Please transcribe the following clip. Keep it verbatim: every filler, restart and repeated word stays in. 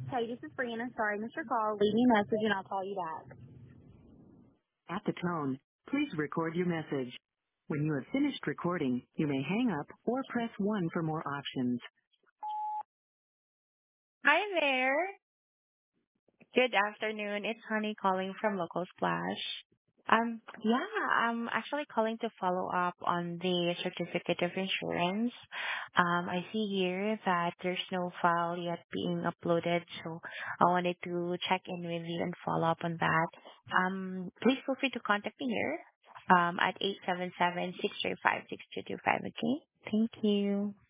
Hey, this is Brianna. Sorry, Mister Call. Leave me a message and I'll call you back. At the tone, please record your message. When you have finished recording, you may hang up or press one for more options. Hi there. Good afternoon. It's Honey calling from Local Splash. Um, yeah, I'm actually calling to follow up on the certificate of insurance. Um, I see here that there's no file yet being uploaded, so I wanted to check in with you and follow up on that. Um, please feel free to contact me here um, at eight seven seven, six three five, six two two five, okay? Thank you.